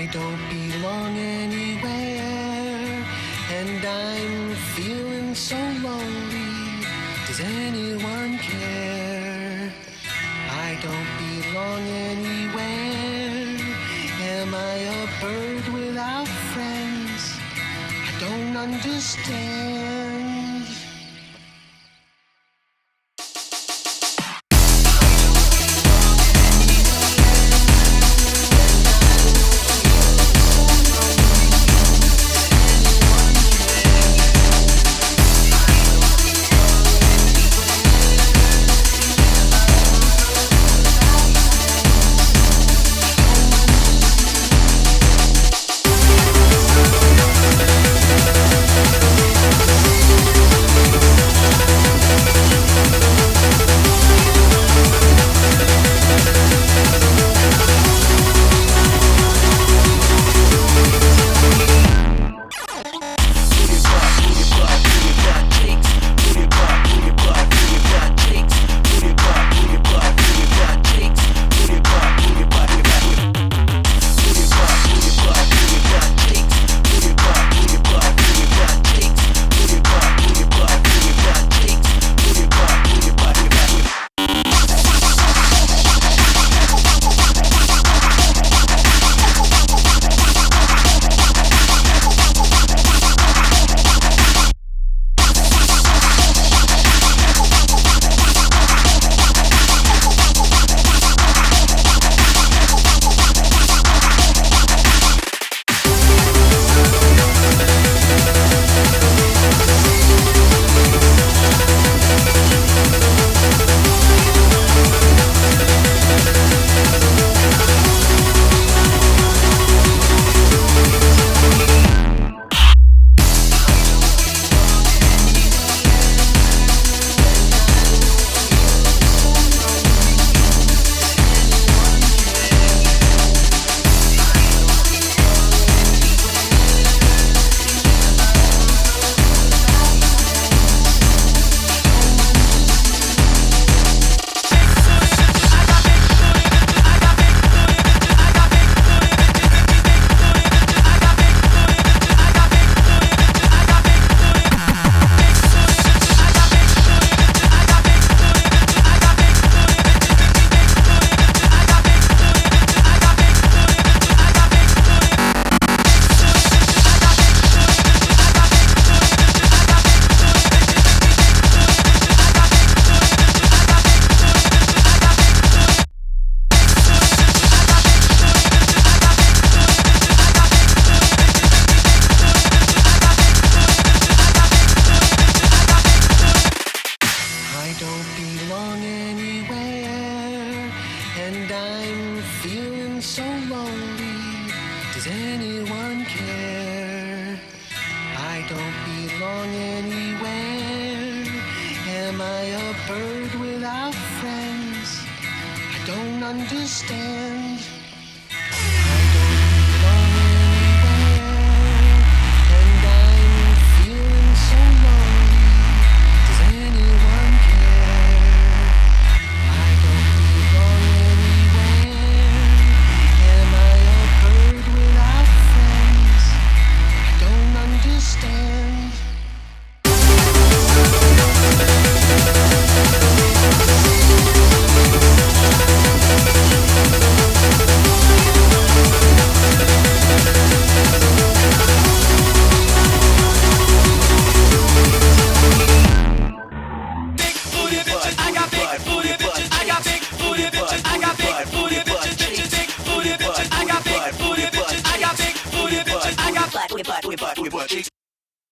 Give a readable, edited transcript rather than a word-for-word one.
don't belong anywhere, and I'm feeling so lonely. Does anyone care? I don't belong anywhere. Am I a bird without friends? I don't understand. And I'm feeling so lonely. Does anyone care? I don't belong anywhere. Am I a bird without friends? I don't understand. I don't belong anywhere. And I'm feeling so lonely. Does anyone care? I don't belong anywhere. Am I a bird without friends? I don't understand. I got big booty bitches. I got big booty bitches. I got big booty bitches. Big booty bitches. I got